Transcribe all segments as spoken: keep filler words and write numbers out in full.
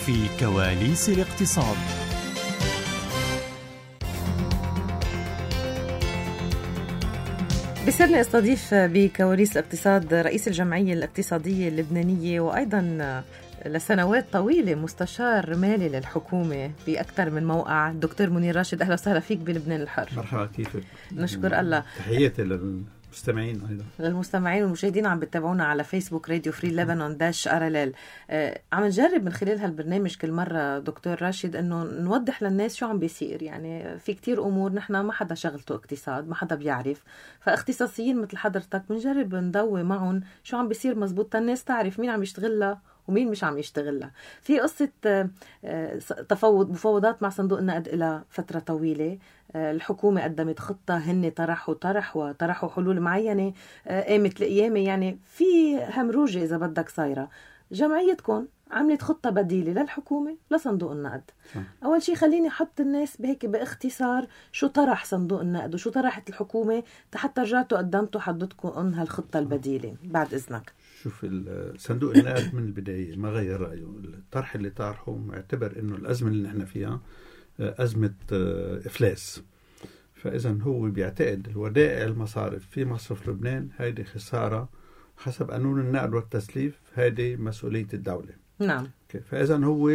في كواليس الاقتصاد. بسرني استضيف بكواليس الاقتصاد رئيس الجمعية الاقتصادية اللبنانية وأيضا لسنوات طويلة مستشار مالي للحكومة في أكثر من موقع، دكتور منير راشد. أهلا وسهلا فيك بلبنان الحر. مرحبا، كيفك؟ نشكر الله. تحياتي للمستمعين أيضا، للمستمعين والمشاهدين عم بتابعونا على فيسبوك راديو فري لبنان داش أراليل. آه عم نجرب من خلال هالبرنامج كل مرة دكتور راشد إنه نوضح للناس شو عم بيصير. يعني في كتير أمور نحن ما حدا شغلته اقتصاد، ما حدا بيعرف، فاختصاصيين مثل حضرتك بنجرب نضوي معهم شو عم بيصير مزبوط، الناس تعرف مين عم يشتغلها ومين مش عم يشتغلها. في قصة تفاوض مفاوضات مع صندوق النقد إلى فترة طويلة. الحكومة قدمت خطة، هن طرحوا طرح وطرحوا حلول معينة قامت القيامة. يعني في همروجة إذا بدك صايرة. جمعيتكم عملت خطة بديلة للحكومة لصندوق النقد. م. أول شيء خليني أحط الناس بهيك باختصار شو طرح صندوق النقد وشو طرحت الحكومة حتى رجعتوا قدمتوا حضرتكم هالخطة البديلة بعد إذنك. شوف، صندوق النقد من البداية ما غير رأيه. الطرح اللي طرحه معتبر إنه الأزمة اللي نحن فيها أزمة إفلاس، فإذا هو بيعتقد الودائع المصارف في مصرف لبنان هيدي خسارة حسب قانون النقد والتسليف، هيدي مسؤولية الدولة. نعم. فإذا هو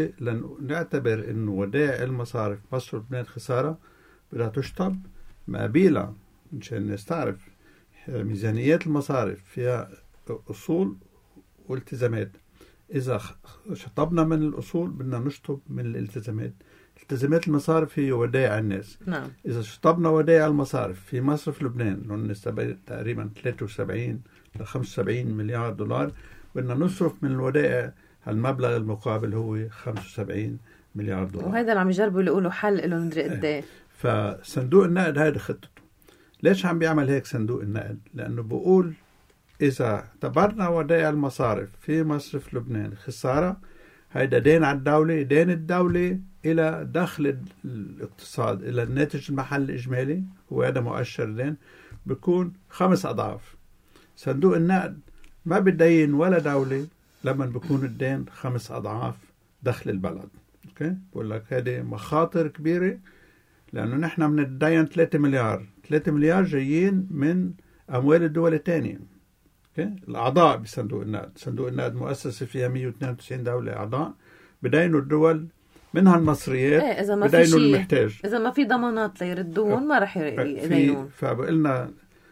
لنعتبر إنه ودائع المصارف مصرف لبنان خسارة بدها تشطب مقابلها، مشان نستعرف ميزانيات المصارف فيها أصول والتزامات. إذا شطبنا من الأصول بدنا نشطب من الالتزامات. التزامات المصارف هي ودائع الناس. نعم. إذا شطبنا ودائع المصارف في مصرف لبنان نستبعد تقريبا ثلاثة وسبعين إلى خمسة وسبعين مليار دولار، بدنا نصرف من الودائع المبلغ المقابل هو خمسة وسبعين مليار دولار. وهذا اللي عم يجربوا يقولوا حل له ندري قد ايه. فصندوق النقد هذا خطته. ليش عم بيعمل هيك صندوق النقد؟ لأنه بقول إذا اعتبرنا ودائع المصارف في مصرف لبنان خسارة، هيدا دين على الدولة، دين الدولة إلى دخل الاقتصاد إلى الناتج المحلي الإجمالي، هو هذا مؤشر دين، بيكون خمس أضعاف. صندوق النقد ما بدين ولا دولة لما بيكون الدين خمس أضعاف دخل البلد. أوكي؟ بقول لك هذه مخاطر كبيرة، لأنه نحن من الدين ثلاثة مليار، ثلاثة مليار جايين من أموال الدول الثانية. أوكي؟ الأعضاء بصندوق النقد، صندوق النقد مؤسسة فيها مئة واثنين وتسعين دولة أعضاء، بدينوا الدول منها المصريات. ايه إذا ما بدينوا في شيء، المحتاج، إذا ما في ضمانات ليردون ما رح يدينون. فبقلنا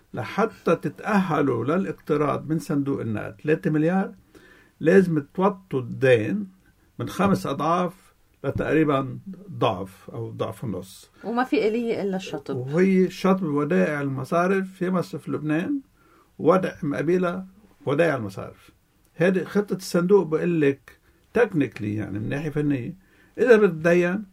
لحتى تتأهلوا للاقتراض من صندوق النقد ثلاثة مليار لازم توطوا الدين من خمس أضعاف لتقريبا ضعف أو ضعف النص، وما في إليه إلا الشطب. وهي شطب ودائع المصارف في مصرف لبنان، وضع مقابلة ودائع المصارف. هذه خطة الصندوق. بقول لك تكنيكلي يعني من ناحية فنية إذا بتدين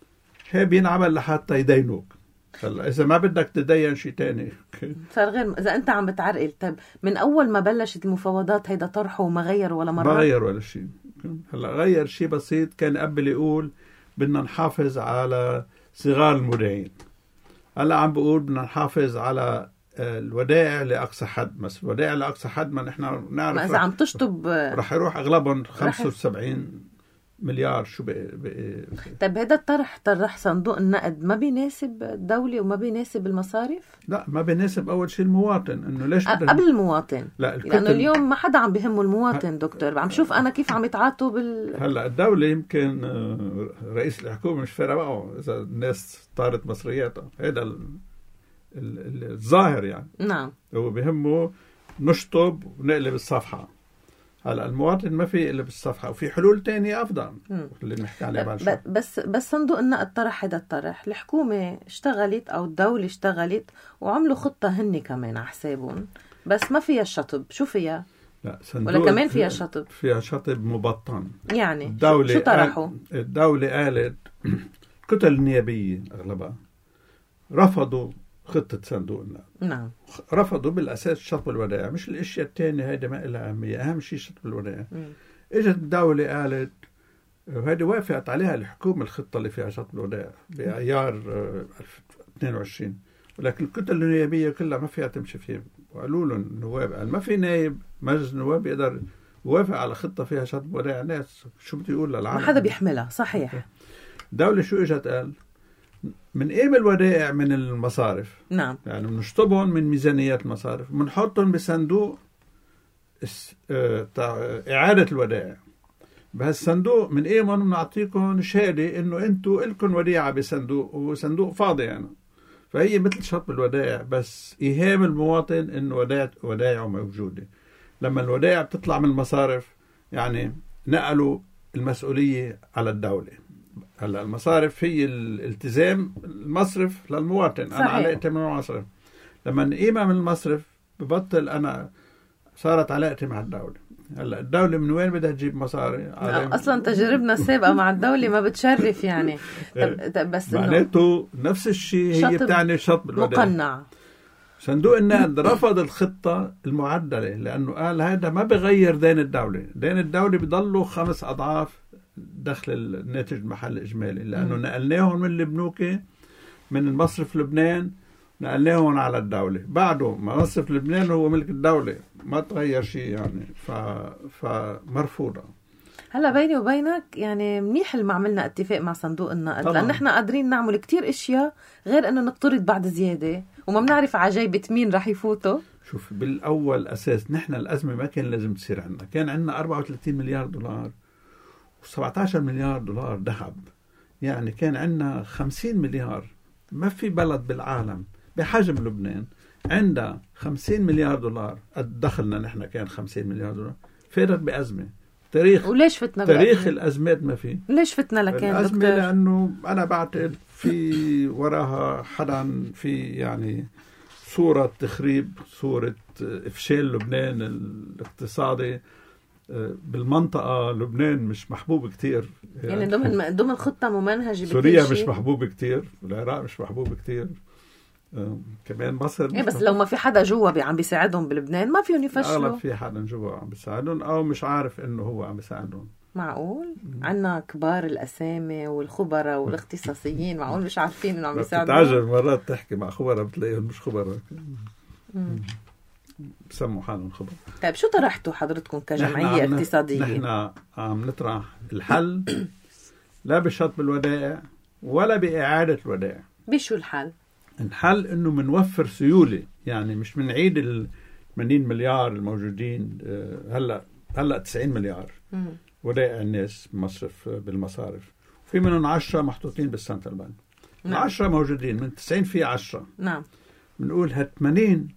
هي بينعمل لحتى يدينوك. هلا إذا ما بدك تدين شيء تاني صار غير. إذا أنت عم بتعرقل، طيب من أول ما بلشت المفاوضات هيدا طرحه وما غير ولا مرة؟ ما غير ولا شيء. هلا غير شيء بسيط. كان قبل يقول بدنا نحافظ على صغار المودعين، هلا عم بقول بدنا نحافظ على الودائع لأقصى حد. مثلا الودائع لأقصى حد ما نحن نعرف إذا عم تشطب رح يروح أغلبهم خمسة وسبعين مليار. شو بقى, بقى طيب هذا الطرح طرح صندوق النقد ما بيناسب الدولة وما بيناسب المصارف؟ لا، ما بيناسب. أول شيء المواطن، إنه ليش بدنا قبل المواطن. لا، لأنه اليوم ما حدا عم بيهمه المواطن دكتور. عم شوف أنا كيف عم يتعاطوا بال هلا الدولة يمكن رئيس الحكومة مش فارق معه إذا الناس طارت مصرياتها. هذا الظاهر يعني. نعم. هو بيهمه نشطب ونقلب الصفحة. هلا المواطن ما في إلا بالصفحة، وفي حلول تانية أفضل اللي نحكي عليها بعد شوي. بس بس صندوق النقد طرح هذا الطرح، الحكومة اشتغلت أو الدولة اشتغلت وعملوا خطة هني كمان على حسابهم، بس ما فيها الشطب. شو فيها؟ لا، ولا كمان فيها شطب؟ فيها شطب مبطن. يعني الدولة شو طرحوا؟ الدولة قالت الكتل النيابية أغلبها رفضوا خطة صندوق النقد. نعم. رفضوا بالأساس شطب الودائع، مش الأشياء التانية هيدا ما لها أهمية. أهم شيء شطب الودائع. إجت الدولة قالت، وهذه وافقت عليها الحكومة، الخطة اللي فيها شطب الودائع بأيار اثنين وعشرين، ولكن الكتل النيابية كلها ما فيها تمشي فيها. وقالوا لهم النواب، قال ما في نايب مجلس النواب يقدر وافق على خطة فيها شطب ودائع ناس، شو بدي يقول للعالم؟ ما حدا بيحملها. صحيح. الدولة شو اجت قال؟ من ايه الودائع من المصارف. نعم. يعني بنشطبهم من ميزانيات المصارف، بنحطهم بصندوق إعادة الودائع. بهالصندوق من ايه ما بنعطيكم شهادة انه انتوا إلكم وديعة بصندوق، وصندوق فاضي يعني. فهي مثل شطب الودائع، بس إيهام المواطن انه ودائع ودائعه موجودة. لما الودائع بتطلع من المصارف يعني نقلوا المسؤولية على الدولة. هلا المصارف هي الالتزام المصرف للمواطن. صحيح. أنا علاقتي من المصرف، لما نقيمها من المصرف ببطل أنا صارت علاقتي مع الدولة. هلا الدولة من وين بدها تجيب مصاري؟ أصلا تجربنا السابقة مع الدولة ما بتشرف يعني. طب بس معناته نفس الشيء هي بتعني شطب الودائع. مقنع. صندوق النقد رفض الخطة المعدلة لأنه قال هذا ما بغير دين الدولة. دين الدولة بيضلوا خمس أضعاف دخل الناتج المحلي الإجمالي، لأنه نقلناهم من البنوك من المصرف لبنان نقلناهم على الدولة. بعده مصرف لبنان هو ملك الدولة، ما تغير شيء يعني. ف... فمرفوضة. هلا بيني وبينك يعني منيح ما عملنا اتفاق مع صندوق النقد، لأن احنا قادرين نعمل كتير اشياء غير انه نقترض بعد زيادة وما بنعرف عجايبة مين رح يفوتوا. شوف بالأول أساس نحن الأزمة ما كان لازم تصير عنا. كان عنا أربعة وثلاثين مليار دولار وسبعة عشر مليار دولار ذهب، يعني كان عنا خمسين مليار. ما في بلد بالعالم بحجم لبنان عندها خمسين مليار دولار قد دخلنا نحن كان خمسين مليار دولار. فاتت بأزمة. تاريخ وليش فتنا تاريخ بأزمة؟ الأزمات ما في. ليش فتنا لكان الأزمة دكتور؟ لأنه أنا بعتقد في وراها حدا في يعني صورة تخريب، صورة إفشال لبنان الاقتصادي بالمنطقة. لبنان مش محبوب كتير يعني, يعني ضمن ضمن خطة ممنهجة. سوريا مش محبوب كتير، العراق مش محبوب كتير، كمان مصر. إيه بس لو ما في حدا جوا عم بيساعدهم بلبنان ما فيهم يفشلوا. أغلب في حدا جوا عم بيساعدهم أو مش عارف إنه هو عم بيساعدهم. معقول؟ عنا كبار الأسامي والخبراء والاختصاصيين، معقول مش عارفين إنه عم بيساعدهم؟ بتتعجب مرات تحكي مع خبراء بتلاقيهم مش خبراء، بسموا حالهم خبراء. طيب شو طرحتوا حضرتكم كجمعية نحن اقتصادية؟ نحن عم نطرح الحل لا بشطب الودائع ولا بإعادة الودائع. بشو الحل؟ الحل إنه منوفر سيولة، يعني مش منعيد ال ثمانين مليار الموجودين. هلا هلا تسعين مليار مم. ودائع الناس مصرف بالمصارف، في منهم عشرة محطوطين بالسنترال بنك. نعم. عشرة موجودين من تسعين في عشرة. نعم. بنقول هال ثمانين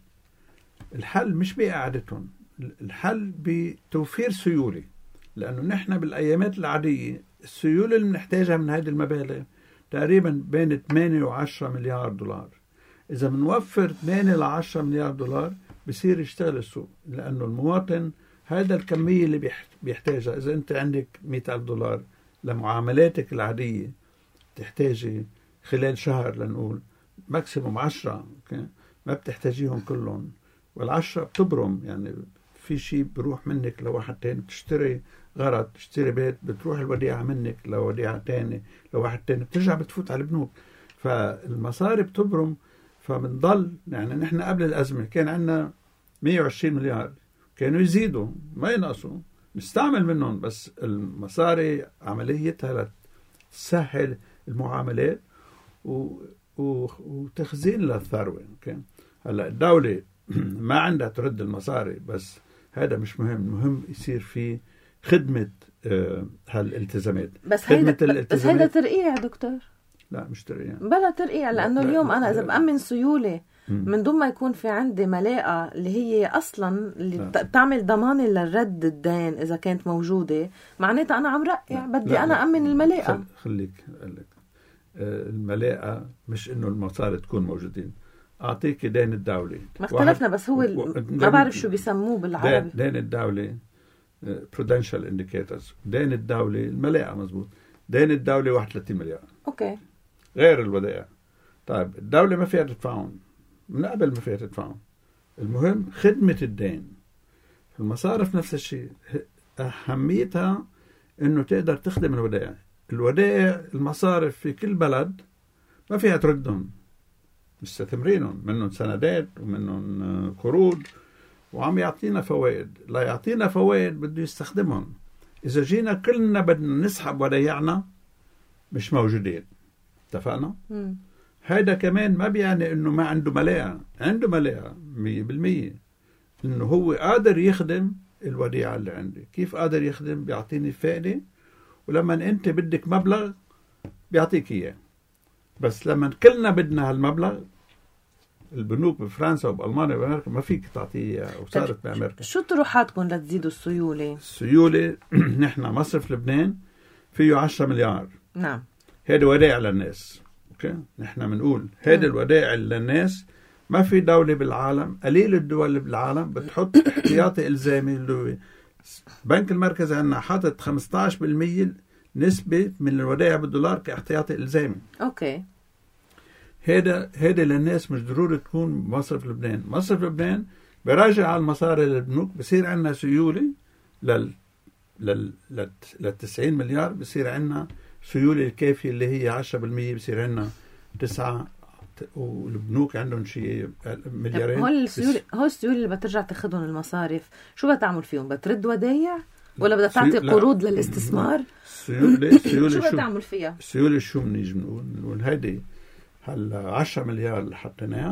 الحل مش بإعادتهم، الحل بتوفير سيولة. لأنه نحن بالأيامات العادية السيولة اللي بنحتاجها من هذه المبالغ تقريبا بين ثمانية وعشرة مليار دولار. إذا بنوفر ثمانية لعشرة مليار دولار بصير يشتغل السوق، لأنه المواطن هذا الكمية اللي بيحتاجها. إذا أنت عندك مئة ألف دولار لمعاملاتك العادية تحتاجي خلال شهر لنقول ماكسيموم عشرة، ما بتحتاجيهم كلهم، والعشرة بتبرم. يعني في شيء بروح منك لواحد تاني، بتشتري غرض، تشتري بيت، بتروح الوديعة منك لوديعة تاني لواحد تاني، بترجع بتفوت على البنوك، فالمصاري بتبرم. فبنضل يعني نحن قبل الأزمة كان عندنا مئة وعشرين مليار، كانوا يزيدوا ما ينقصوا، نستعمل منهم، بس المصاري عمليتها تسهل المعاملات و... و... وتخزين للثروة. كان هلا الدولة ما عندها ترد المصاري، بس هذا مش مهم. المهم يصير في خدمة آه هالالتزامات. بس هيدا بس هيدا ترقيع دكتور. لا مش ترقيع، بلا ترقيع، لأنه لا اليوم أنا إذا بأمن سيولة من دون ما يكون في عندي ملاءة اللي هي أصلا اللي لا. بتعمل ضمان للرد الدين إذا كانت موجودة، معناتها أنا عم رقع. بدي لا. أنا أمن الملاءة. خليك لك آه الملاءة مش إنه المصاري تكون موجودين. أعطيك دين الدولة، ما اختلفنا، بس هو و... ما بعرف شو بيسموه بالعربي. دين الدولة uh, prudential indicators. دين الدولة الملاءة مزبوط. دين الدولة واحد وثلاثين مليار. أوكي. غير الودائع. طيب الدولة ما فيها تدفعون، من قبل ما فيها تدفعون. المهم خدمة الدين. المصارف نفس الشيء، أهميتها إنه تقدر تخدم الودائع. الودائع المصارف في كل بلد ما فيها تردهم، مستثمرينهم، منهم سندات ومنهم قروض وعم يعطينا فوائد. لا يعطينا فوائد بده يستخدمهم. إذا جينا كلنا بدنا نسحب ودايعنا مش موجودين. اتفقنا؟ مم. هيدا كمان ما بيعني إنه ما عنده ملاءة، عنده ملاءة مية بالمية، إنه هو قادر يخدم الوديعة اللي عندي. كيف قادر يخدم؟ بيعطيني فائدة، ولما أنت بدك مبلغ بيعطيك إياه. بس لما كلنا بدنا هالمبلغ، البنوك بفرنسا وبألمانيا وبأمريكا ما فيك تعطيه إياه، وصارت بأمريكا. شو طروحاتكم لتزيدوا السيولة؟ السيولة نحن مصرف لبنان فيه عشرة مليار. نعم. هيدا ودائع للناس. اوكي، نحن بنقول هيدا الودائع للناس. ما في دولة بالعالم، قليل الدول بالعالم بتحط احتياطي إلزامي. اللي البنك المركزي عندنا حاطط خمسة عشر بالمية نسبة من الودائع بالدولار كاحتياطي إلزامي. اوكي. هيدا هيدا للناس مش ضروري تكون مصرف لبنان. مصرف لبنان براجع على المصاري للبنوك، بصير عندنا سيولة لل لل لل تسعين مليار، بصير عندنا سيولة الكافية اللي هي عشرة بالمية، بصير عندنا تسعة، والبنوك عندهم شيء مليارين. هول السيولة هول السيولة اللي بترجع تاخذهم المصارف، شو بتعمل فيهم؟ بترد ودايع ولا بدها تعطي قروض للاستثمار؟ السيولة السيولة شو بتعمل فيها؟ السيولة شو بنيجي بنقول؟ بنقول هيدي هلا عشرة مليار اللي حطيناها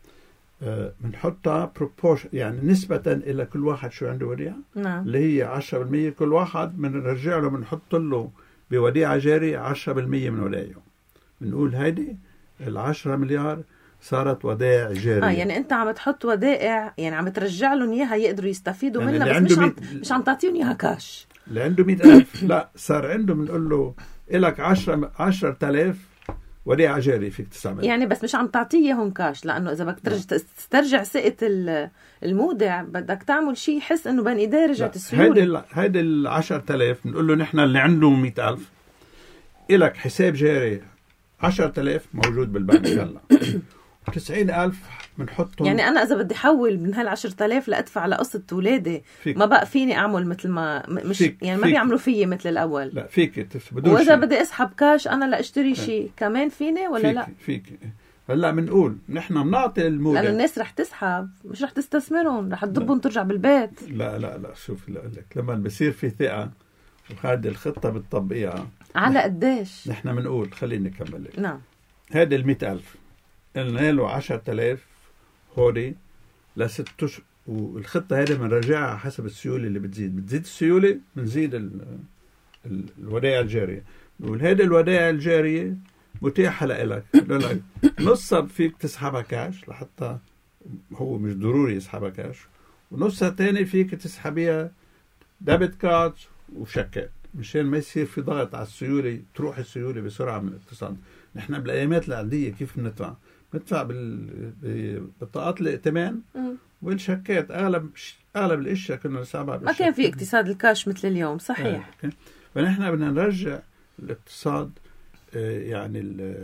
بنحطها بروبورشن، يعني نسبة إلى كل واحد شو عنده وديعة. نعم. اللي هي عشرة بالمية. كل واحد بنرجع له بنحط له بوديعة جارية عشرة بالمية من ودائعه. بنقول هيدي العشرة مليار صارت ودائع جارية. اه يعني انت عم تحط ودائع، يعني عم ترجع لهم اياها يقدروا يستفيدوا يعني منها، بس مش عم مش عم تعطيهم اياها كاش. اللي عنده مئة ألف لا، صار عنده بنقول له إلك عشرة عشرة آلاف وديعة جارية فيك تستعمل. يعني بس مش عم تعطيه اياهم كاش، لانه اذا بدك ترجع تسترجع ثقة المودع بدك تعمل شيء يحس انه بين ايديه رجعت السيولة. هيدا هيدا ال عشرة آلاف بنقول له نحن اللي عنده مئة ألف إلك حساب جاري عشرة آلاف موجود بالبنك هلا. تسعين ألف بنحطهم. يعني أنا إذا بدي حول من هالعشرة آلاف لأدفع لقصة ولادي ما بقى فيني أعمل مثل ما مش فيك يعني ما فيك بيعملوا فيي مثل الأول. لا فيك. وإذا بدي أسحب كاش أنا لأشتري شيء كمان فيني ولا فيك لا؟ فيك هلا بنقول نحن بنعطي المودع، لأن الناس رح تسحب مش رح تستثمرهم، رح تضبهم ترجع بالبيت. لا لا لا شوف لا لك لما بصير في ثقة وهذه الخطة بتطبقيها على قديش؟ نحن بنقول خليني أكمل لك. نعم. هذا المئة ألف قلنا له عشرة آلاف هودي لست اشهر، والخطة هذه بنرجعها حسب السيولة اللي بتزيد. بتزيد السيولة بنزيد ال... ال... الودائع الجارية. نقول هذه الودائع الجارية متاحة لك، لك نصها فيك تسحبها كاش لحتى هو مش ضروري يسحبها كاش، ونصها تاني فيك تسحبيها ديبت كارد وشيكات، مشان ما يصير في ضغط على السيولة، تروح السيولة بسرعة من الاقتصاد. نحن بالايامات العادية كيف بندفع؟ بندفع بالبطاقات الائتمان والشيكات. اغلب اغلب الاشياء كنا نسحبها ما كان في اقتصاد الكاش مثل اليوم. صحيح. آه. فنحن بدنا نرجع الاقتصاد آه يعني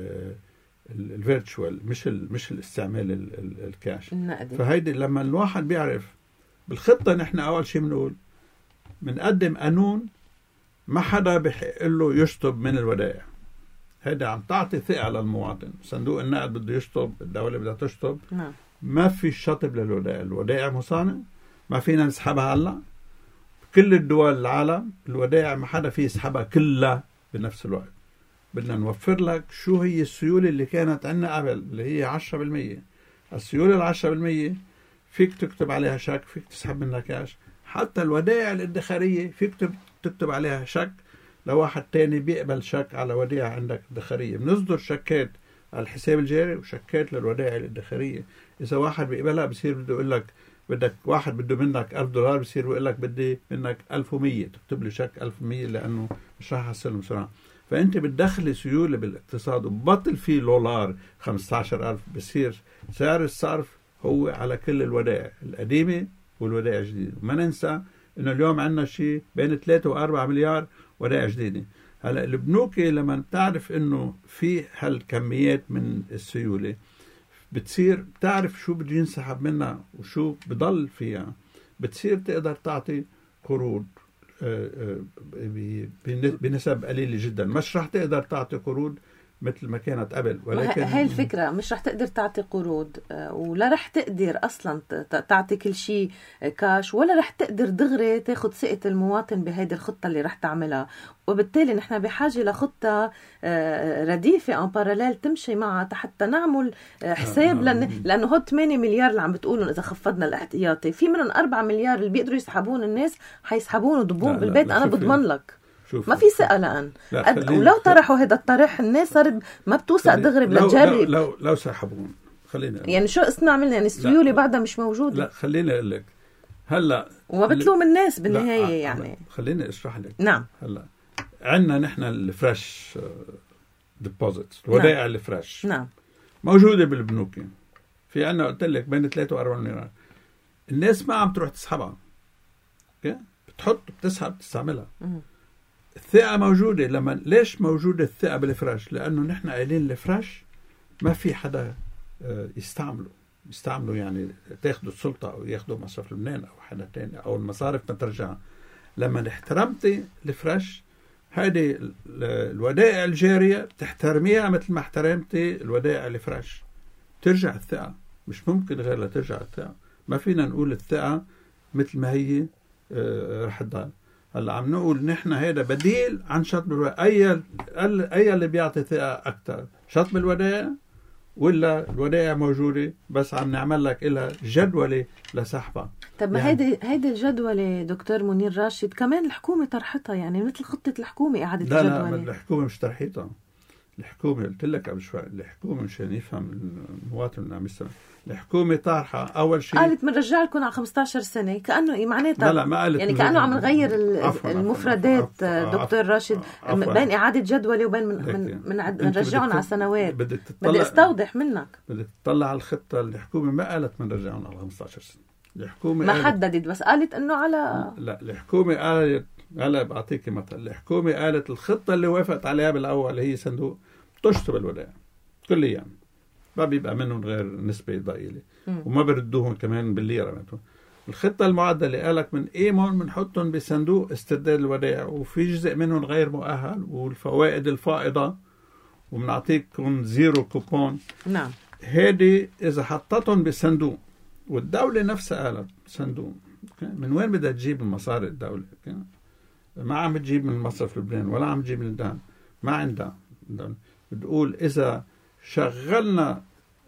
الفيرتشوال، مش مش الاستعمال الكاش النقدي. فهيدي لما الواحد بيعرف بالخطة، نحن اول شيء بنقول بنقدم قانون ما حدا بحق له يشطب من الودائع. هيدا عم تعطي ثقة للمواطن. صندوق النقد بده يشطب، الدولة بدها تشطب. نعم. ما في شطب للودائع، الودائع مصانع ما فينا نسحبها هلا. كل الدول العالم الودائع ما حدا فيه يسحبها كلها بنفس الوقت. بدنا نوفر لك شو هي السيولة اللي كانت عندنا قبل، اللي هي عشرة بالمية. السيولة العشرة بالمية فيك تكتب عليها شك، فيك تسحب منها كاش. حتى الودائع الادخارية فيك تكتب عليها شك لو واحد تاني بيقبل شك على وديعة عندك ادخارية. بنصدر شكات على الحساب الجاري وشكات للودائع الادخارية. إذا واحد بيقبلها بصير بده يقول لك بدك، واحد بده منك ألف دولار بصير بيقول لك بدي منك ألف ومية، تكتب لي شك ألف ومية لأنه مش راح أحصلهم بسرعة. فأنت بتدخلي سيولة بالاقتصاد وبطل فيه دولار خمسة عشر ألف، بصير سعر الصرف هو على كل الودائع القديمة والودائع الجديدة. ما ننسى إنه اليوم عندنا شيء بين ثلاثة وأربعة مليار ودائع جديدة. هلا البنوك لما بتعرف إنه في هالكميات من السيولة بتصير بتعرف شو بده ينسحب منها وشو بضل فيها، بتصير تقدر تعطي قروض بنسب قليلة جدا. مش رح تقدر تعطي قروض مثل ما كانت قبل. ولكن هاي الفكرة مش رح تقدر تعطي قروض ولا رح تقدر أصلا تعطي كل شيء كاش، ولا رح تقدر دغري تاخد ثقة المواطن بهيدي الخطة اللي رح تعملها. وبالتالي نحن بحاجة لخطة رديفة أو باراليل تمشي معها حتى نعمل حساب، لأن لأنه هو ثمانية مليار اللي عم بتقولون إذا خفضنا الاحتياطي، في منهم أربعة مليار اللي بيقدروا يسحبون الناس حيسحبون وضبون بالبيت. أنا بضمن لك ما في ثقة الآن. ولو طرحوا هذا الطرح الناس صارت ما بتوثق دغري بلا تجرب. لو لو, لو سحبون خلينا يعني شو اسمع عملنا يعني السيولة بعدها مش موجودة. لا خليني أقول لك هلا وما بتلوم الناس بالنهاية يعني. خليني أشرح لك. نعم. هلا عندنا نحن الفريش ديبوزيتس الودائع نعم. الفريش نعم موجودة بالبنوك. في عندنا قلت لك بين ثلاثة وأربعة مليار. الناس ما عم تروح تسحبها، بتحط بتسحب تستعملها. م- الثقة موجودة. لما ليش موجودة الثقة بالفريش؟ لأنه نحن قايلين الفريش ما في حدا يستعمله يستعمله يعني تاخدوا السلطة أو ياخدوا مصرف لبنان أو حدا تاني أو المصارف ما ترجعها. لما احترمتي الفريش هذه الودائع الجارية بتحترميها مثل ما احترمتي الودائع الفريش، ترجع الثقة. مش ممكن غير لا ترجع الثقة. ما فينا نقول الثقة مثل ما هي اه رح تضل. هلا عم نقول نحن هذا بديل عن شطب الودائع. أي أي اللي بيعطي ثقة أكتر، شطب الودائع ولا الودائع موجودة بس عم نعمل لك إلها جدولة لسحبها؟ طب ما يعني هيدي هيدي الجدولة دكتور منير راشد كمان الحكومة طرحتها، يعني مثل خطة الحكومة إعادة لا الجدولة. لا الحكومة مش طرحتها. الحكومة قلت لك قبل شوي الحكومة مشان يفهم المواطن اللي عم يسمع. الحكومة طارحة أول شيء قالت بنرجع لكم على خمسة عشر سنة، كأنه معناتها لا لا ما قالت يعني كأنه عم نغير المفردات. عفو عفو دكتور راشد عفو عفو بين إعادة جدولة وبين من من من نرجعهم على سنوات. بدي استوضح منك. بدك تطلع على الخطة. الحكومة ما قالت بنرجعهم على خمسة عشر سنة. الحكومة ما حددت بس قالت إنه على لا الحكومة قالت. هلا بعطيك مثل. الحكومة قالت الخطة اللي وافقت عليها بالأول هي صندوق تشطب الودائع كليا يعني. ما بيبقى منهم غير نسبة ضئيلة وما بردوهم كمان بالليرة. الخطة المعدلة قالك من ايمون بنحطهم بصندوق استرداد الودائع وفي جزء منهم غير مؤهل والفوائد الفائضة وبنعطيكم زيرو كوبون. نعم هذه إذا حطتهم بصندوق والدولة نفسها قالت صندوق من وين بدها تجيب المصاري الدولة؟ ما عم تجيب من مصرف لبنان ولا عم تجيب من الدعم. ما عندها. بتقول إذا شغلنا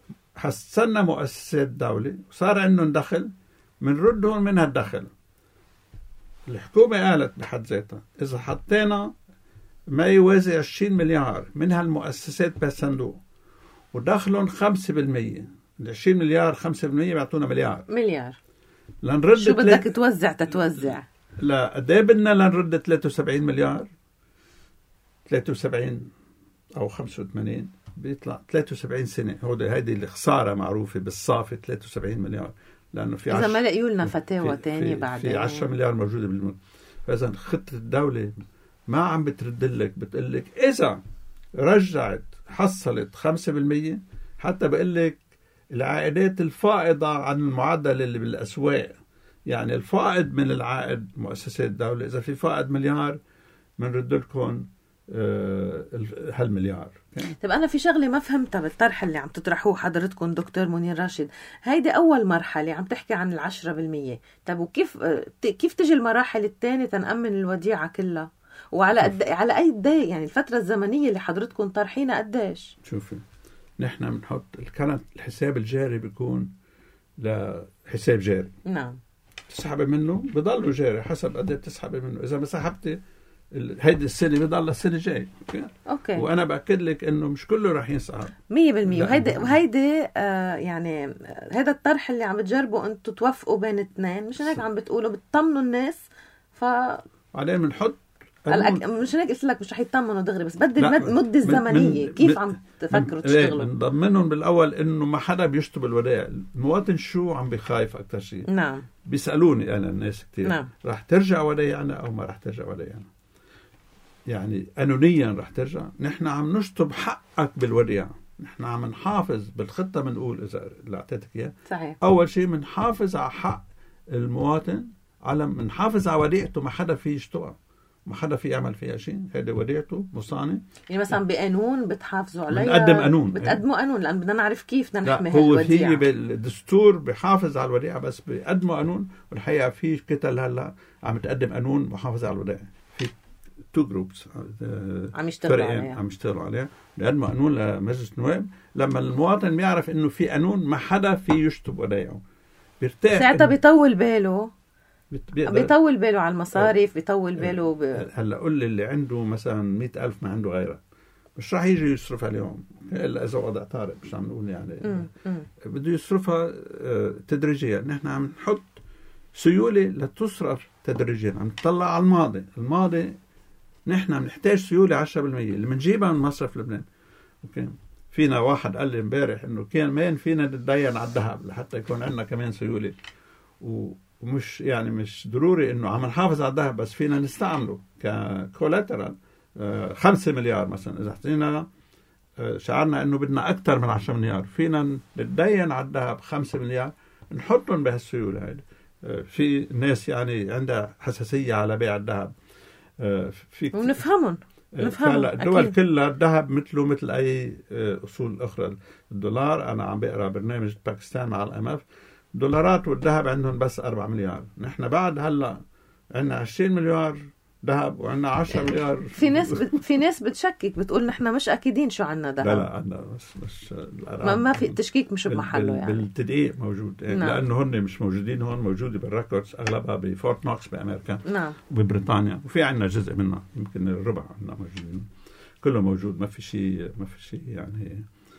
حسنا مؤسسات الدولة وصار عندهم دخل منردهم منها الدخل. الحكومة قالت بحد ذاتها إذا حطينا ما يوازي عشرين مليار من هالمؤسسات بالصندوق ودخلهم خمسة بالمية، العشرين مليار خمسة بالمية بيعطونا مليار مليار لنرد. شو بدك تلت... توزع تتوزع؟ لا قد ايه بدنا لنرد ثلاثة وسبعين مليار؟ ثلاثة وسبعين أو خمسة وثمانين بيطلع ثلاثة وسبعين سنة. هو هذه الخسارة معروفة بالصافي ثلاثة وسبعين مليار. لأنه في إذا ما لقيوا لنا فتاوى تانية بعد في عشرة مليار موجودة بالملك. فإذا خطة الدولة ما عم بترد لك بتقول لك إذا رجعت حصلت خمسة بالمية حتى بقول لك العائدات الفائضة عن المعدل اللي بالأسواق. يعني الفائض من العائد مؤسسات الدولة إذا في فائض مليار بنرد لكم أه هالمليار. طب أنا في شغلة ما فهمتها بالطرح اللي عم تطرحوه حضرتكم دكتور منير راشد. هيدي أول مرحلة عم تحكي عن العشرة بالمية. طب وكيف كيف تجي المراحل الثانية تنأمن الوديعة كلها؟ وعلى قد على أي داي يعني الفترة الزمنية اللي حضرتكم طرحينها قديش؟ شوفي نحن بنحط الكرنت الحساب الجاري بيكون لحساب جاري. نعم. تسحبي منه بضله جاري حسب قد تسحبي منه. إذا ما سحبتي هيدي السنة بضل السنة الجاية. أوكي. وأنا بأكد لك إنه مش كله راح ينسحب مية بالمية. وهيدي وهيدي آه يعني هذا الطرح اللي عم بتجربوا أنتوا توافقوا بين اثنين مش هيك عم بتقولوا بتطمنوا الناس. ف عليه بنحط الأك... مش هيك قلت لك مش رح يطمنوا دغري بس بدي المدة الزمنية. كيف من... عم تفكروا تشتغلوا؟ بنضمنهم بالأول إنه ما حدا بيشطب الودائع. المواطن شو عم بخايف أكتر شيء؟ نعم. بيسألوني أنا الناس كتير. نعم. رح ترجع ودائعنا أو ما رح ترجع ودائعنا؟ يعني قانونيا رح ترجع. نحن عم نشطب حقك بالوديعة. نحن عم نحافظ بالخطة بنقول إذا اللي أعطيتك إياه. صحيح. أول شيء بنحافظ على حق المواطن على منحافظ على وديعته ما حدا فيه يشطبها. ما حدا في يعمل فيها شيء، هيدا وديعته مصانع. يعني مثلا بقانون بتحافظوا عليها؟ بنقدم قانون، بتقدموا قانون لأن بدنا نعرف كيف بدنا نحمي هو هالوديعة. هي بالدستور بحافظ على الوديعة بس بيقدموا قانون. والحقيقة في كتل هلا عم تقدم قانون محافظة على الوديعة، في تو جروبس عم يشتغلوا عليها عم يشتغلوا عليها بيقدموا قانون لمجلس النواب. لما المواطن بيعرف انه في قانون ما حدا في يشطب ودايعه بيرتاح، ساعتها بيطول باله بيقدر. بيطول باله على المصاريف، بيطول باله ب... هلا قل لي اللي عنده مثلا مئة ألف ما عنده غيرها مش راح يجي يصرف عليهم الا اذا وضع طارئ، مش عم نقول يعني م- م. بده يصرفها تدريجيا. نحن عم نحط سيوله لتصرف تدريجيا، عم نطلع على الماضي. الماضي نحن بنحتاج سيوله عشرة بالمية اللي بنجيبها من مصرف لبنان. اوكي، فينا واحد قال لي امبارح انه كان مين فينا نتدين على الذهب لحتى يكون عندنا كمان سيوله، ومش يعني مش ضروري انه عم نحافظ على الذهب بس فينا نستعمله ككولاترال. خمسة مليار مثلا اذا حطينا شعرنا انه بدنا اكثر من عشرة مليار فينا نتدين على الذهب خمسة مليار نحطهم بهالسيوله هيدي. في ناس يعني عندها حساسيه على بيع الذهب، في ونفهمهم نفهمهم. الدول كلها الذهب مثله مثل اي اصول اخرى. الدولار، انا عم بقرا برنامج باكستان مع الام اف، الدولارات والذهب عندهم بس أربعة مليار. نحن بعد هلا عندنا عشرين مليار ذهب وعندنا عشرة مليار. في ناس ب... في ناس بتشكك بتقول نحن مش اكيدين شو عندنا ذهب. لا لا عندنا بس مش ما, ما في تشكيك مش بال... بمحله بال... يعني بالتدقيق موجود. نعم. لانه هن مش موجودين هون، موجوده بالريكوردز اغلبها بفورت نوكس بامريكا. نعم. وببريطانيا، وفي عندنا جزء منها يمكن الربع عندنا موجودين، كله موجود. ما في شيء ما في شيء يعني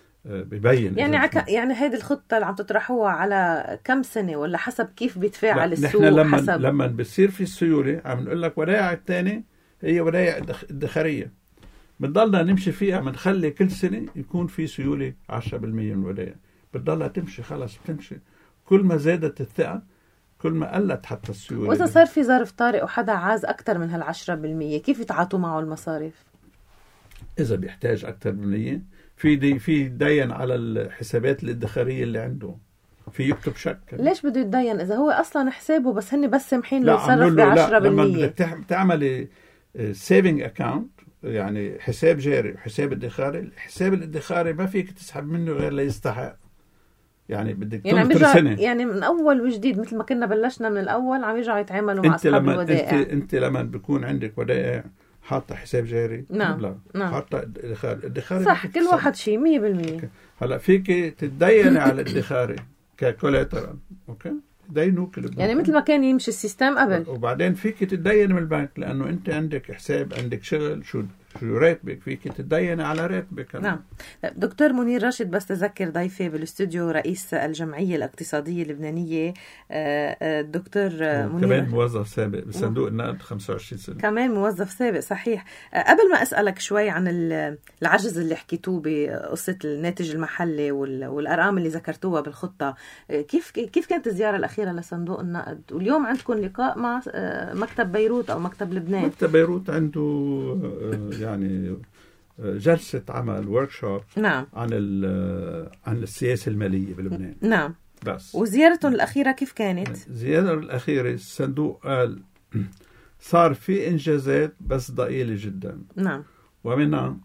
ببين يعني عك... يعني هيدي الخطه اللي عم تطرحوها على كم سنه ولا حسب كيف بيتفاعل السوق؟ نحن لما حسب لما بتصير في السيوله عم نقول لك ودائع الثانيه هي ودائع ادخاريه بتضلنا نمشي فيها، بنخلي كل سنه يكون في سيوله عشرة بالمية من الودائع، بتضلها تمشي خلص بتمشي. كل ما زادت الثقه كل ما قلت حتى السيوله. واذا صار في ظرف طارئ وحدا عاز اكثر من هالعشرة بالمية كيف يتعاطوا معه المصارف؟ اذا بيحتاج اكثر بالمية في دي في دين على الحسابات الادخاريه اللي عنده، في يكتب شك. ليش بده يتدين اذا هو اصلا حسابه بس هن بس سمحين له يتصرف ب عشرة بالمية؟ لما بدك تعملي سيفنج اكاونت يعني حساب جاري وحساب ادخاري، الحساب الادخاري ما فيك تسحب منه غير ليستحق. يعني بدك يعني تنطر سنه، يعني من اول وجديد مثل ما كنا بلشنا من الاول عم يرجعوا يتعاملوا مع اصحاب الودائع. انت انت لما بيكون عندك ودائع حاطه حساب جاري، نعم نعم حاطه ادخار ادخاري صح، كل واحد شيء مية بالمية. هلا فيك تتديني على الادخاري ككولاترال، اوكي دينوك يعني مثل ما كان يمشي السيستم قبل. وبعدين فيك تتدين من البنك لانه انت عندك حساب، عندك شغل، شو شو راتبك، فيك تتدين على راتبك. نعم. دكتور منير راشد، بس تذكر ضيفي بالاستوديو رئيس الجمعية الاقتصادية اللبنانية الدكتور منير، كمان موظف سابق بصندوق النقد خمسة وعشرين سنة، كمان موظف سابق صحيح. قبل ما أسألك شوي عن العجز اللي حكيتوه بقصة الناتج المحلي والأرقام اللي ذكرتوها بالخطة، كيف كيف كانت الزيارة الأخيرة لصندوق النقد؟ واليوم عندكم لقاء مع مكتب بيروت أو مكتب لبنان. مكتب بيروت عنده يعني جلسة عمل وركشوب نعم عن عن السياسة المالية بلبنان. نعم. بس وزيارتهم الأخيرة كيف كانت؟ الزيارة الأخيرة الصندوق قال صار في إنجازات بس ضئيلة جدا. نعم. ومنها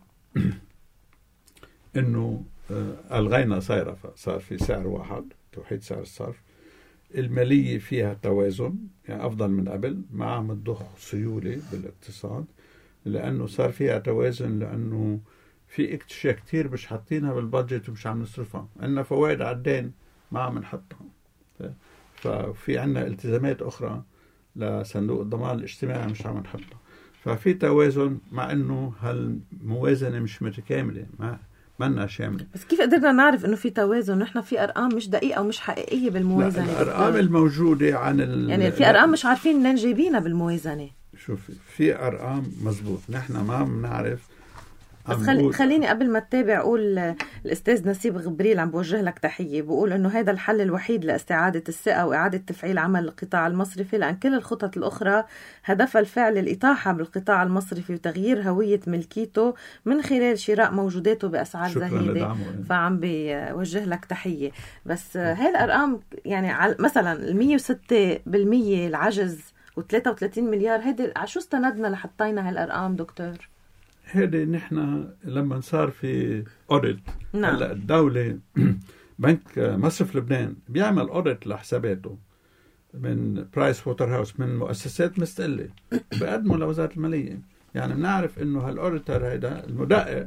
إنه ألغينا صيرفة، صار في سعر واحد توحيد سعر الصرف، المالية فيها توازن يعني أفضل من قبل، ما عم تضخ سيولة بالاقتصاد لأنه صار فيها توازن، لأنه في اشياء كتير مش حاطينها بالبادجت ومش عم نصرفها. عندنا فوائد على الدين ما عم نحطها، ففي عندنا التزامات أخرى لصندوق الضمان الاجتماعي مش عم نحطها، ففي توازن مع إنه هالموازنة مش متكاملة، ما منا شاملة. بس كيف قدرنا نعرف إنه في توازن؟ نحن في أرقام مش دقيقة ومش حقيقية بالموازنة. الأرقام الموجودة عن ال... يعني في أرقام مش عارفين منين جايبينها بالموازنة. شوفي في أرقام مزبوط نحن ما بنعرف. بس خل... خليني قبل ما تتابع أقول الأستاذ نسيب غبريل عم بوجه لك تحية، بقول إنه هذا الحل الوحيد لاستعادة الثقة وإعادة تفعيل عمل القطاع المصرفي، لأن كل الخطط الأخرى هدفها الفعل الإطاحة بالقطاع المصرفي وتغيير هوية ملكيته من خلال شراء موجوداته بأسعار زهيدة. فعم بوجه لك تحية. بس هاي الأرقام يعني مثلا المية وستة بالمية العجز وثلاثة وثلاثين مليار. هيدي عشو استندنا لحطينا هالارقام دكتور؟ هيدي نحن لما صار في اوديت. نعم. هلا الدوله بنك مصرف لبنان بيعمل اوديت لحساباته من برايس ووتر هاوس، من مؤسسات مستقله بقدموا لوزاره الماليه. يعني بنعرف انه هالاوديتر هيدا المدقق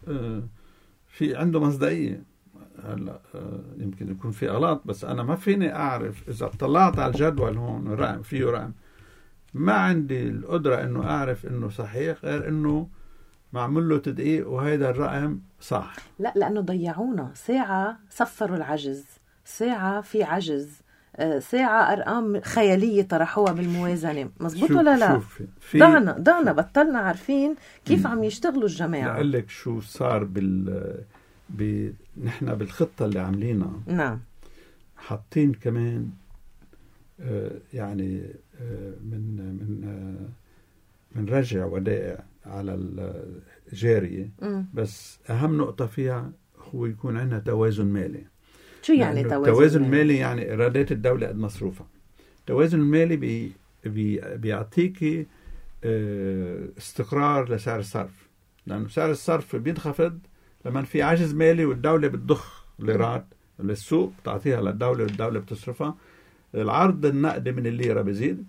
في عنده مصداقيه. هلا يمكن يكون في غلط، بس انا ما فيني اعرف اذا طلعت على الجدول هون رقم فيه رقم، ما عندي القدره انه اعرف انه صحيح غير انه معمول له تدقيق وهيدا الرقم صح. لا، لانه ضيعونا ساعه، صفروا العجز، ساعه في عجز، ساعة أرقام خيالية طرحوها بالموازنة. مزبوط ولا لا؟ ضعنا ضعنا بطلنا عارفين كيف عم يشتغلوا الجماعة. أقول لك شو صار بال ب... نحن بالخطة اللي عاملينها. نعم. حاطين كمان آه يعني آه من من آه من رجع ودائع على الجارية. م. بس أهم نقطة فيها هو يكون عندنا توازن مالي. شو يعني توازن, توازن مالي؟ مالي يعني إيرادات الدولة قد مصروفها. التوازن المالي بي بي بيعطيكي اه استقرار لسعر الصرف، لأنه سعر الصرف بينخفض لما في عجز مالي والدولة بتضخ ليرات للسوق بتعطيها للدولة والدولة بتصرفها. العرض النقدي من الليرة بيزيد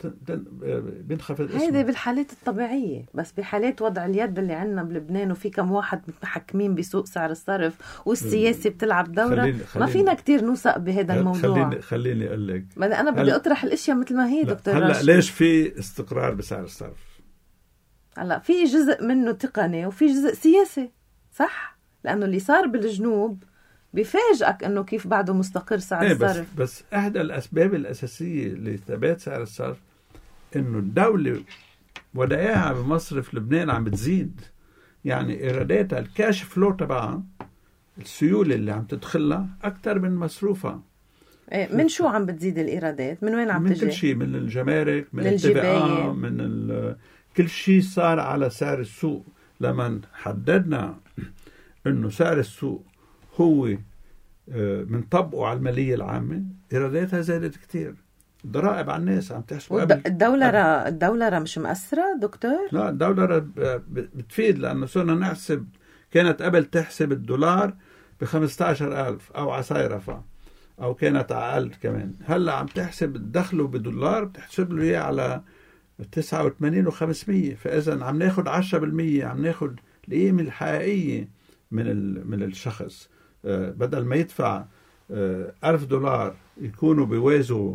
بينخفض. هيدي بالحالات الطبيعية، بس بحالات وضع اليد اللي عندنا بلبنان وفي كم واحد متحكمين بسوق سعر الصرف والسياسة بتلعب دورة، خليني خليني ما فينا كتير نوثق بهذا الموضوع. خليني خليني أقول لك، أنا بدي أطرح الأشياء مثل ما هي دكتور هلا راشد. ليش في استقرار بسعر الصرف؟ هلا في جزء منه تقني وفي جزء سياسي، صح؟ لأنه اللي صار بالجنوب بيفاجئك انه كيف بعده مستقر سعر ايه الصرف. بس بس احدى الاسباب الاساسيه لثبات سعر الصرف انه الدوله ودائعها بمصرف لبنان عم بتزيد. يعني ايراداتها الكاش فلو تبعها، السيوله اللي عم تدخلها اكثر من مصروفها. إيه من شو عم بتزيد الايرادات؟ من وين عم من تجي؟ من كل شيء، من الجمارك، من التبعات، من كل شيء صار على سعر السوق. لما حددنا انه سعر السوق هو من طبقه على المالية العامة، إيراداتها زادت كتير. الضرائب على الناس عم تحسبوا قبل. الدولار الدولار مش مأثرة دكتور؟ لا، الدولار بتفيد، لأنه صرنا نحسب. كانت قبل تحسب الدولار بخمسة عشر ألف أو عصايرفة، أو كانت أقل كمان. هلا عم تحسب الدخل بدولار بتحسب له إياه على تسعة وثمانين وخمسمية. فإذا عم ناخد عشرة بالمية، عم ناخد القيمة الحقيقية من من الشخص. بدل ما يدفع ألف دولار يكونوا بيوازوا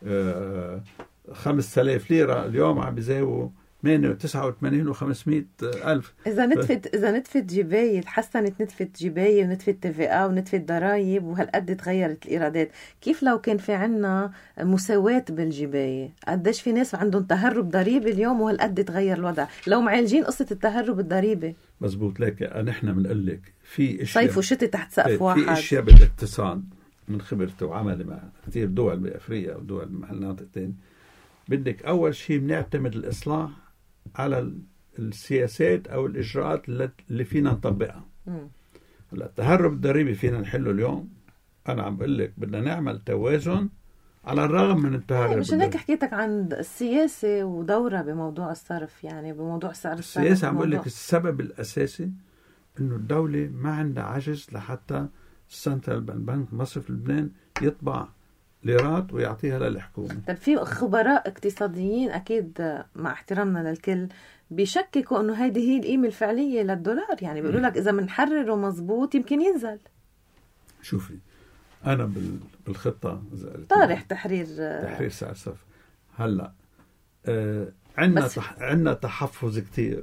خمسة آلاف ليرة، اليوم عم بيزاووا تسعة وثمانين وخمسمية ألف. إذا نتفت ف... إذا نتفت جباية، تحسنت نتفت جباية ونتفت تي في آ ونتفت ضرايب، وهالقد تغيرت الإيرادات. كيف لو كان في عنا مساواة بالجباية؟ قديش في ناس عندهم تهرب ضريبي اليوم وهالقد تغير الوضع لو معالجين قصة التهرب الضريبي. مزبوط. لكن نحن بنقول لك في اشياء صيف وشتي تحت سقف واحد. في اشياء بالاقتصاد من خبرتي وعملي مع كثير دول بافريقيا ودول بمناطق ثانيه. بدك اول شيء بنعتمد الاصلاح على السياسات او الاجراءات اللي فينا نطبقها. هلا التهرب الضريبي فينا نحله اليوم. انا عم بقول لك بدنا نعمل توازن على الرغم من التهرب. مش هيك حكيتك عن السياسه ودورها بموضوع الصرف، يعني بموضوع سعر الصرف. السياسه عم بقول لك السبب الاساسي انه الدوله ما عندها عجز لحتى السنترال بنك مصرف لبنان يطبع ليرات ويعطيها للحكومه. طب في خبراء اقتصاديين اكيد مع احترامنا للكل بيشككوا انه هيدي هي القيمه الفعليه للدولار، يعني بيقولوا لك اذا بنحرره مظبوط يمكن ينزل. شوفي انا بالخطه طارح تحرير تحرير سعر الصرف. هلا آه عندنا تح... عندنا تحفظ كتير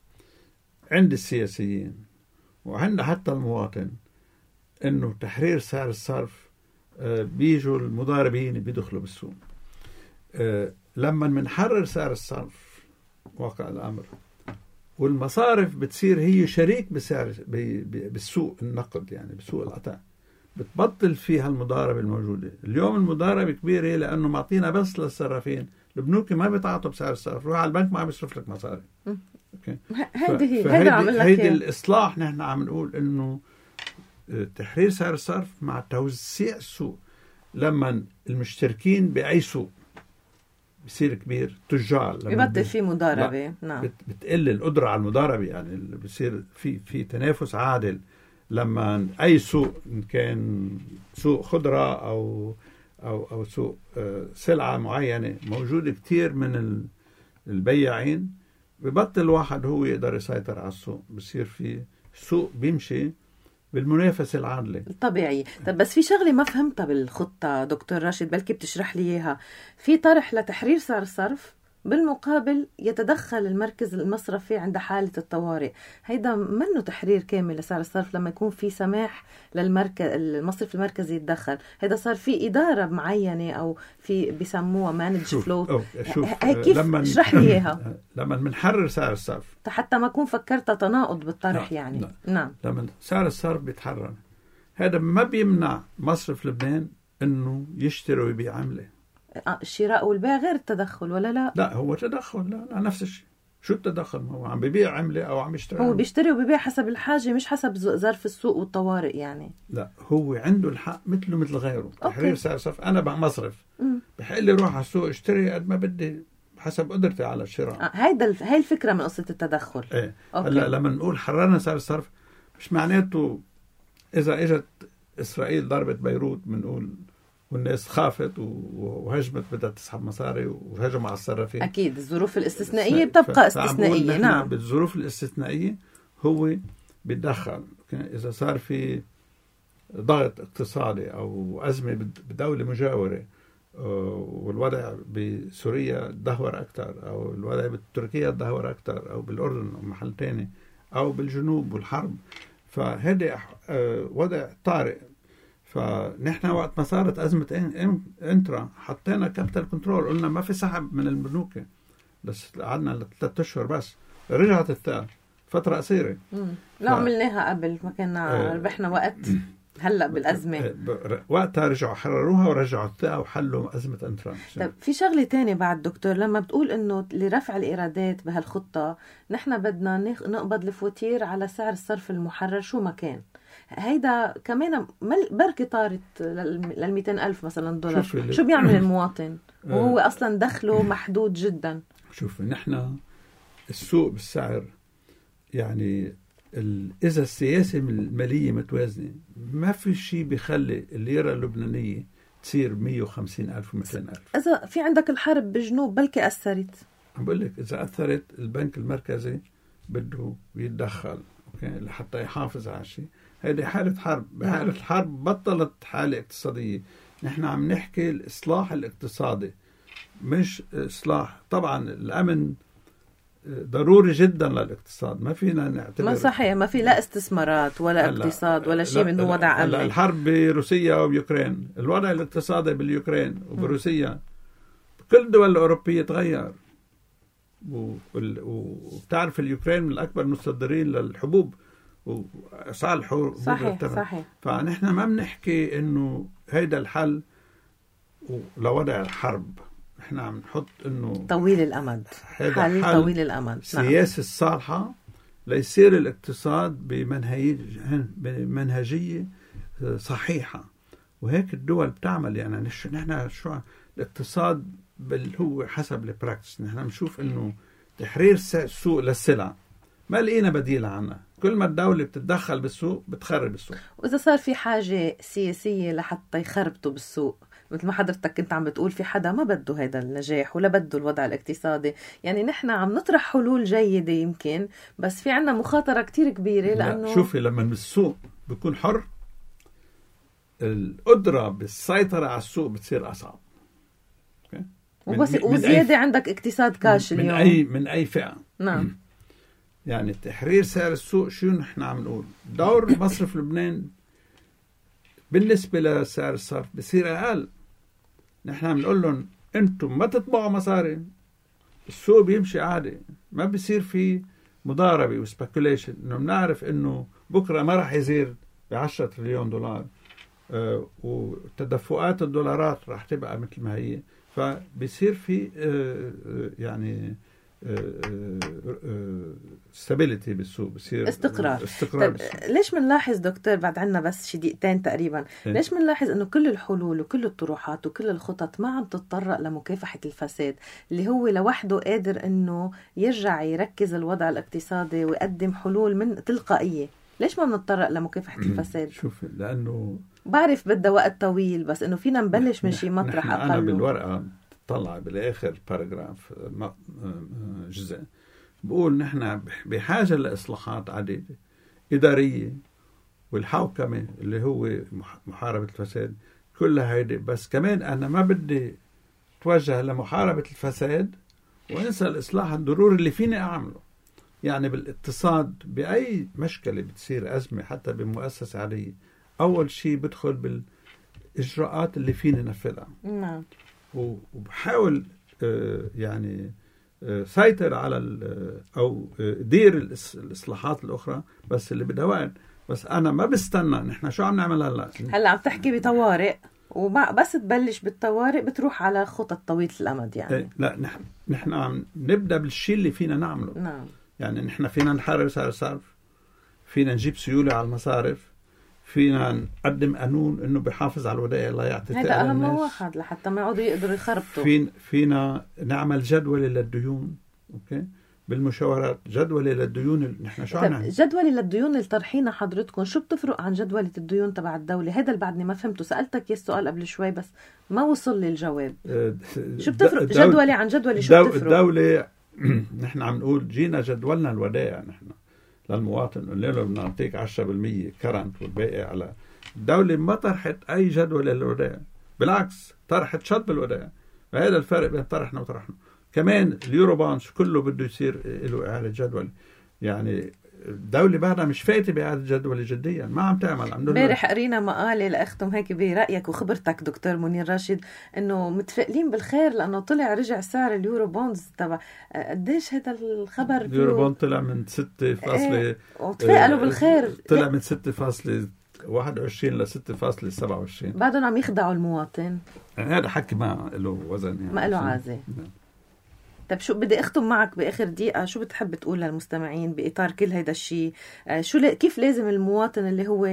عند السياسيين وعند حتى المواطن انه تحرير سعر الصرف آه بيجوا المضاربين بيدخلوا بالسوق. آه لما بنحرر سعر الصرف واقع الامر والمصارف بتصير هي شريك بسعر بالسوق النقد، يعني بسوق القطع، بتبطل فيها المضاربة الموجودة. اليوم المضاربة كبيرة لأنه معطينا بس للصرافين. البنوك ما بتعطوا بسعر الصرف، روح على البنك ما عم يصرف لك مصاري. اوكي. هيدي هي هيدي هيدي الإصلاح. نحن عم نقول إنه تحرير سعر الصرف مع توسيع السوق. لما المشتركين بأي سوق بصير كبير، تجار ببطل في مضاربة. نعم. بت بتقل القدرة على المضاربة، يعني بصير في في تنافس عادل. لما أي سوق، إن كان سوق خضرة أو أو أو سوق سلعة معينة موجود كتير من البياعين، ببطل واحد هو يقدر يسيطر على السوق، بصير في سوق بيمشي بالمنافسة العادلة الطبيعية. طب بس في شغلة ما فهمتها بالخطة دكتور راشد، بلكي بتشرح لي إياها. في طرح لتحرير سعر الصرف، بالمقابل يتدخل المركز المصرفي عند حالة الطوارئ. هيدا منه تحرير كامل لسعر الصرف لما يكون في سماح للمركز المصرف المركزي يتدخل. هيدا صار في إدارة معينة أو في بيسموها مانج فلوت. هي كيف؟ اشرح لي إياها. لما بنحرر سعر الصرف حتى ما أكون فكرت تناقض بالطرح. لا يعني لا. نعم. لما سعر الصرف بيتحرر، هذا ما بيمنع مصرف لبنان إنه يشتري ويبيع عملة. الشراء والبيع غير التدخل ولا لا؟ لا هو تدخل. لا, لا نفس الشيء. شو التدخل؟ هو عم بيبيع عملة أو عم يشتري. هو عملة. بيشتري وبيبيع حسب الحاجة، مش حسب ظرف السوق والطوارئ يعني. لا هو عنده الحق مثله مثل غيره. تحرير سعر الصرف. أنا بمصرف بحق لي روح على السوق اشتري قد ما بدي حسب قدرتي على الشراء. آه هيدا هاي الفكرة من قصة التدخل. ايه. هلا لما نقول حررنا سعر الصرف، مش معناته إذا إجت إسرائيل ضربت بيروت بنقول والناس خافت وهجمت بدها تسحب مصاري وهجموا على الصرافين. أكيد الظروف الاستثنائية بتبقى استثنائية. نعم. بالظروف الاستثنائية هو بيتدخل. إذا صار في ضغط اقتصادي أو أزمة بدولة مجاورة والوضع بسوريا تدهور أكثر، أو الوضع بتركيا تدهور أكثر، أو بالأردن أو محل تاني، أو بالجنوب والحرب، فهذا وضع طارئ. فنحن وقت ما صارت أزمة انترا حطينا كابيتال كنترول، قلنا ما في سحب من البنوك، بس قعدنا لثلاث أشهر بس رجعت الثقة فترة قصيرة. لو ف... عملناها قبل ما كنا ربحنا وقت. هلأ بالأزمة وقتها رجعوا حرروها ورجعوا الثقة وحلوا أزمة انترا. طب في شغلة تاني بعد دكتور، لما بتقول إنه لرفع الإيرادات بهالخطة نحن بدنا نقبض الفواتير على سعر الصرف المحرر شو ما كان، هيدا كمان بركة طارت للمئتين ألف مثلا دولار. شو بيعمل المواطن وهو أصلا دخله محدود جدا؟ شوف نحن السوق بالسعر، يعني إذا السياسة المالية متوازنة ما في شيء بيخلي الليرة اللبنانية تصير مية وخمسين ألف ومئتين ألف. إذا في عندك الحرب بجنوب بلكي أثرت. عم بقول لك إذا أثرت البنك المركزي بده يتدخل أوكي لحتى يحافظ على شيء. هذه حالة حرب. بحالة الحرب بطلت حالة اقتصادية. نحن عم نحكي الإصلاح الاقتصادي مش إصلاح. طبعا الأمن ضروري جدا للاقتصاد، ما فينا نعتبر ما صحيح ما في لا استثمارات ولا اقتصاد ولا شيء من وضع أمني. الحرب بروسيا وبيوكرين، الوضع الاقتصادي باليوكرين وبروسيا كل الدول الأوروبية تغير، وبتعرف اليوكرين من الأكبر مصدرين للحبوب وأسعار الحبوب. صحيح صحيح. فنحن ما بنحكي إنه هيدا الحل لوضع الحرب، احنا عم نحط انه طويل الامد، حل طويل الامد، السياسه الصالحه ليصير الاقتصاد بمنهجيه بمنهجيه صحيحه، وهيك الدول بتعمل. يعني نحن شو الاقتصاد هو حسب البراكتس. نحن بنشوف انه تحرير السوق للسلع ما لقينا بديل عنها. كل ما الدولة بتتدخل بالسوق بتخرب السوق. وإذا صار في حاجة سياسية لحتى يخربطوا بالسوق، مثل ما حضرتك كنت عم بتقول في حدا ما بده هذا النجاح ولا بده الوضع الاقتصادي، يعني نحن عم نطرح حلول جيدة يمكن، بس في عنا مخاطرة كتير كبيرة. لأنه شوفي لما السوق بيكون حر القدرة بالسيطرة على السوق بتصير أصعب. وبس وزيادة عندك اقتصاد كاش من اليوم أي من أي فئة. نعم. يعني تحرير سعر السوق شو نحن عم نقول دور مصرف لبنان بالنسبة لسعر الصرف بصير أقل. نحن عم نقول لهم أنتم ما تطبعوا مصاري، السوق بيمشي عادي، ما بيصير في مضاربة وسبيكوليشن إنه بنعرف إنه بكرة ما راح يزيد بعشرة تريليون دولار آه وتدفقات الدولارات راح تبقى مثل ما هي. فبيصير في آه يعني ستابيليتي بالسوق، بصير استقرار. استقرار طيب ليش منلاحظ دكتور بعد عنا بس شي دقيقتين تقريبا، إيه؟ ليش منلاحظ انه كل الحلول وكل الطروحات وكل الخطط ما عم تتطرق لمكافحة الفساد اللي هو لوحده قادر انه يرجع يركز الوضع الاقتصادي ويقدم حلول من تلقائية؟ ليش ما بنتطرق لمكافحة الفساد؟ شوف، لانه بعرف بدها وقت طويل، بس انه فينا نبلش من شي مطرح اقل. اقل. انا بالورقة طلع بالاخر باراجراف جزء بقول نحن بحاجة لإصلاحات عديدة إدارية والحوكمة اللي هو محاربة الفساد كلها هيدي، بس كمان أنا ما بدي توجه لمحاربة الفساد وإنسى الإصلاح الضروري اللي فيني أعمله. يعني بالاقتصاد بأي مشكلة بتصير أزمة حتى بمؤسسة عادية، أول شيء بدخل بالإجراءات اللي فيني نفذها. نعم. وبحاول يعني سيطر على أو دير الإصلاحات الأخرى بس اللي بدها وقت. بس أنا ما بستنى. نحن شو عم نعمل هلا؟ هلا عم تحكي بطوارئ، وبس تبلش بالطوارئ بتروح على خطط طويلة الأمد يعني. إيه لا، نحن نحن عم نبدأ بالشيء اللي فينا نعمله. نعم. يعني نحن فينا نحرر سعر الصرف، فينا نجيب سيولة على المصارف، فينا نقدم قانون انه بيحافظ على الودائع لا يعطي هذا اهم واحد لحتى ما يقعدوا يقدروا يخربطوا. فين فينا نعمل جدولة للديون، اوكي، بالمشاورات جدولة للديون اللي نحن شو عنا. جدولة للديون اللي طرحينها حضرتكم شو بتفرق عن جدولة الديون تبع الدولة؟ هذا اللي بعدني ما فهمته، سألتك يا السؤال قبل شوي بس ما وصل لي الجواب. شو بتفرق جدولة عن جدولة؟ شو بتفرق الدولة؟ نحن عم نقول جينا جدولنا الودائع نحن للمواطن، قلنا له بدنا نعطيك عشرة بالمية كرنت والباقي على. الدولة ما طرحت أي جدول للودائع، بالعكس طرحت شطب الودائع. فهذا الفرق بين طرحنا وطرحنا. كمان اليورو بانش كله بده يصير له إعادة جدول. يعني الدولة بعدها مش فايتة بإعادة جدول جديا، ما عم تعمل. عم امبارح قرينا مقالة لأختم هيك برأيك وخبرتك دكتور منير راشد إنه متفائلين بالخير لأنه طلع رجع سعر اليورو بوندز تبع. قديش هذا الخبر؟ اليورو بوند طلع من ستة فاصلة ايه وتفائلوا بالخير، طلع من ستة فاصلة واحد وعشرين ل ستة فاصلة سبعة وعشرين. بعدهم عم يخدعوا المواطن. يعني هذا حكي ما له وزن، يعني ما له عازة. طب شو بدي أختم معك بآخر دقيقة، شو بتحب تقول للمستمعين بإطار كل هيدا الشيء؟ شو ل... كيف لازم المواطن اللي هو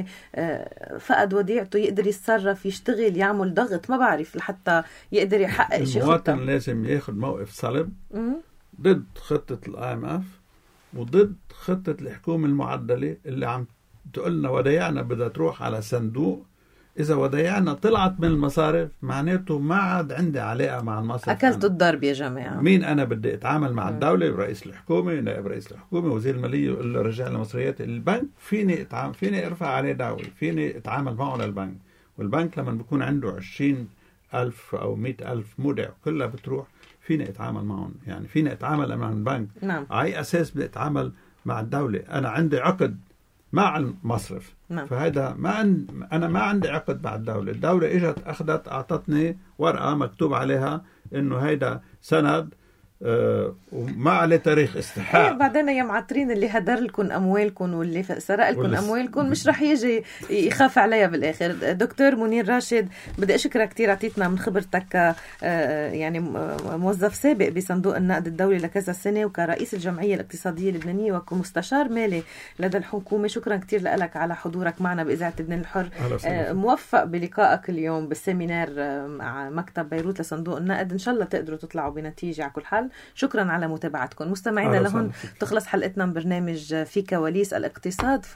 فقد وديعته يقدر يتصرف، يشتغل، يعمل ضغط، ما بعرف، لحتى يقدر يحقق شيء؟ المواطن خطة. لازم ياخد موقف صلب ضد خطة الآي إم إف وضد خطة الحكومة المعدلة اللي عم تقولنا ودايعنا بدها تروح على صندوق. إذا ودايعنا طلعت من المصارف معناته ما عاد عندي علاقة مع المصرف. أكلت الضرب يا جماعة. مين أنا بدي أتعامل مع الدولة؟ رئيس الحكومة، نائب رئيس الحكومة، وزير المالية، يقول له رجع لمصريات البنك. فيني أتعامل، فيني أرفع عليه دعوة، فيني أتعامل معه للبنك. والبنك لما بيكون عنده عشرين ألف أو مئة ألف مودع كلها بتروح، فيني أتعامل معهم. يعني فيني أتعامل مع البنك. نعم. على أي أساس بدي أتعامل مع الدولة؟ أنا عندي عقد مع المصرف. نعم. فهذا ما عند أنا ما عندي عقد مع الدولة. الدولة إجت أخذت أعطتني ورقة مكتوب عليها إنه هيدا سند آه وما عليه تاريخ استحقاق. إيه بعدين يا معطرين اللي هدر لكم أموالكم واللي سرق لكم واللي... أموالكم مش رح يجي يخاف عليها بالآخر. دكتور منير راشد، بدي أشكرك كتير، عطيتنا من خبرتك آه يعني موظف سابق بصندوق النقد الدولي لكذا سنة، وكرئيس الجمعية الاقتصادية اللبنانية، وكمستشار مالي لدى الحكومة. شكرا كتير لك على حضورك معنا بإذاعة لبنان الحر. آه موفق بلقائك اليوم بالسيمينار مع مكتب بيروت لصندوق النقد. إن شاء الله تقدروا تطلعوا بنتيجة على كل حال. شكرا على متابعتكم مستمعينا. لهون تخلص حلقتنا من برنامج في كواليس الاقتصاد.